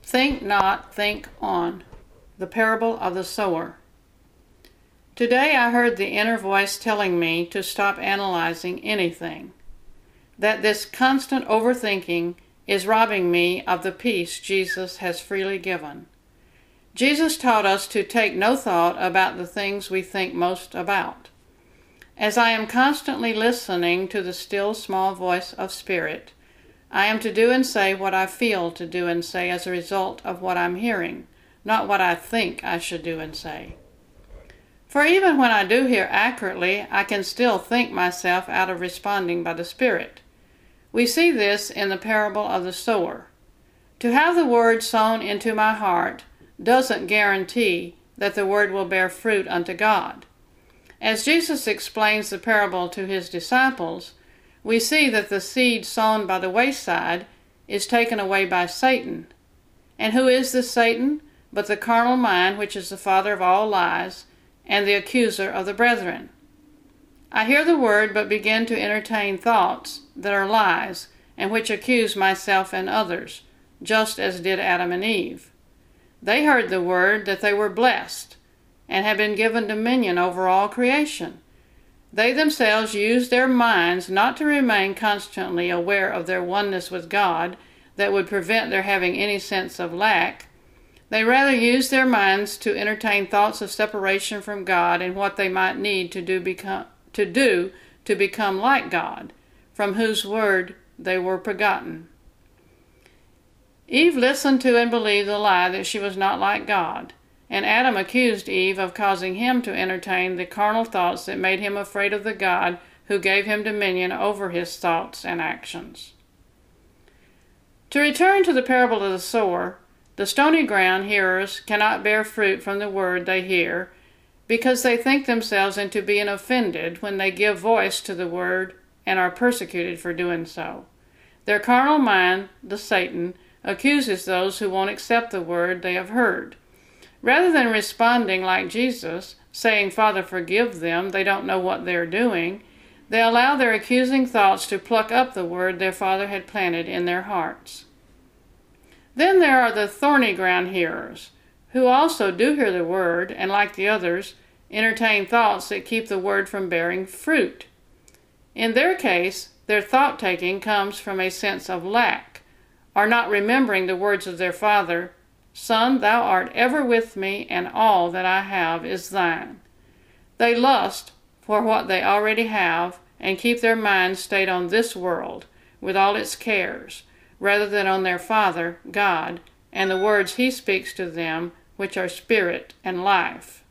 Think not, think on. The parable of the sower. Today I heard the inner voice telling me to stop analyzing anything, that this constant overthinking is robbing me of the peace Jesus has freely given. Jesus taught us to take no thought about the things we think most about. As I am constantly listening to the still small voice of Spirit, I am to do and say what I feel to do and say as a result of what I'm hearing, not what I think I should do and say. For even when I do hear accurately, I can still think myself out of responding by the Spirit. We see this in the parable of the sower. To have the word sown into my heart doesn't guarantee that the word will bear fruit unto God. As Jesus explains the parable to his disciples, we see that the seed sown by the wayside is taken away by Satan. And who is this Satan? But the carnal mind, which is the father of all lies, and the accuser of the brethren. I hear the word, but begin to entertain thoughts that are lies, and which accuse myself and others, just as did Adam and Eve. They heard the word that they were blessed, and had been given dominion over all creation. They themselves used their minds not to remain constantly aware of their oneness with God that would prevent their having any sense of lack. They rather used their minds to entertain thoughts of separation from God and what they might need to do to become like God, from whose word they were begotten. Eve listened to and believed the lie that she was not like God, and Adam accused Eve of causing him to entertain the carnal thoughts that made him afraid of the God who gave him dominion over his thoughts and actions. To return to the parable of the sower, the stony ground hearers cannot bear fruit from the word they hear, because they think themselves into being offended when they give voice to the word and are persecuted for doing so. Their carnal mind, the Satan, accuses those who won't accept the word they have heard. Rather than responding like Jesus, saying, "Father, forgive them, they don't know what they're doing," they allow their accusing thoughts to pluck up the word their Father had planted in their hearts. Then there are the thorny ground hearers, who also do hear the word, and like the others, entertain thoughts that keep the word from bearing fruit. In their case, their thought-taking comes from a sense of lack, or not remembering the words of their Father, "Son, thou art ever with me, and all that I have is thine." They lust for what they already have, and keep their minds stayed on this world, with all its cares, rather than on their Father, God, and the words he speaks to them, which are spirit and life.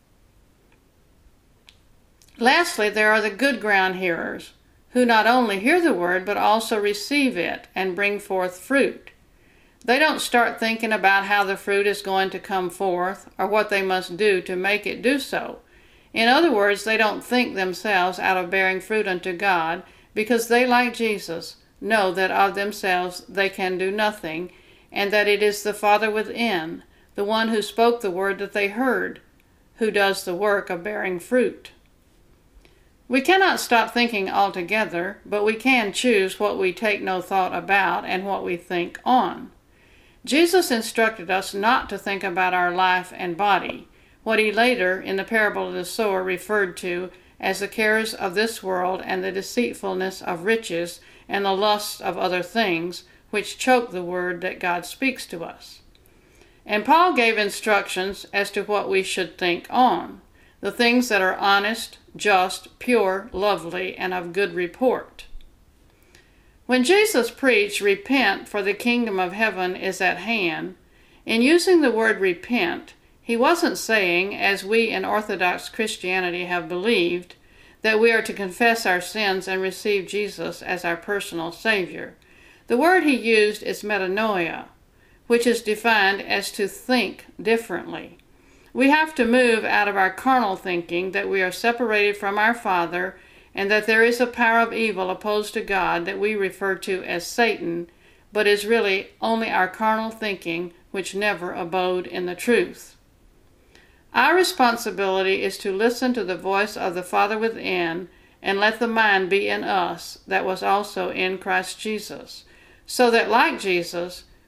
Lastly, there are the good ground hearers, who not only hear the word, but also receive it and bring forth fruit. They don't start thinking about how the fruit is going to come forth, or what they must do to make it do so. In other words, they don't think themselves out of bearing fruit unto God, because they, like Jesus, know that of themselves they can do nothing, and that it is the Father within, the one who spoke the word that they heard, who does the work of bearing fruit. We cannot stop thinking altogether, but we can choose what we take no thought about and what we think on. Jesus instructed us not to think about our life and body, what he later, in the parable of the sower, referred to as the cares of this world and the deceitfulness of riches and the lusts of other things, which choke the word that God speaks to us. And Paul gave instructions as to what we should think on, the things that are honest, just, pure, lovely, and of good report. When Jesus preached, "Repent, for the kingdom of heaven is at hand," in using the word repent, he wasn't saying, as we in Orthodox Christianity have believed, that we are to confess our sins and receive Jesus as our personal Savior. The word he used is metanoia, which is defined as to think differently. We have to move out of our carnal thinking that we are separated from our Father, and that there is a power of evil opposed to God that we refer to as Satan, but is really only our carnal thinking which never abode in the truth. Our responsibility is to listen to the voice of the Father within, and let the mind be in us that was also in Christ Jesus, so that, like Jesus,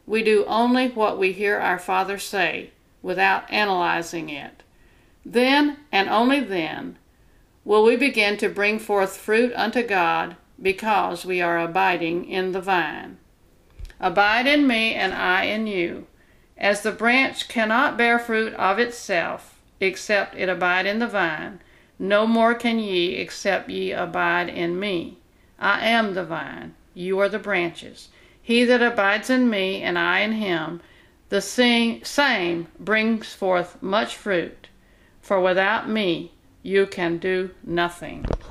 We do only what we hear our Father say, without analyzing it. Then, and only then, will we begin to bring forth fruit unto God, because we are abiding in the vine. Abide in me, and I in you. As the branch cannot bear fruit of itself, except it abide in the vine, no more can ye, except ye abide in me. I am the vine, you are the branches. He that abides in me, and I in him, the same brings forth much fruit. For without me you can do nothing.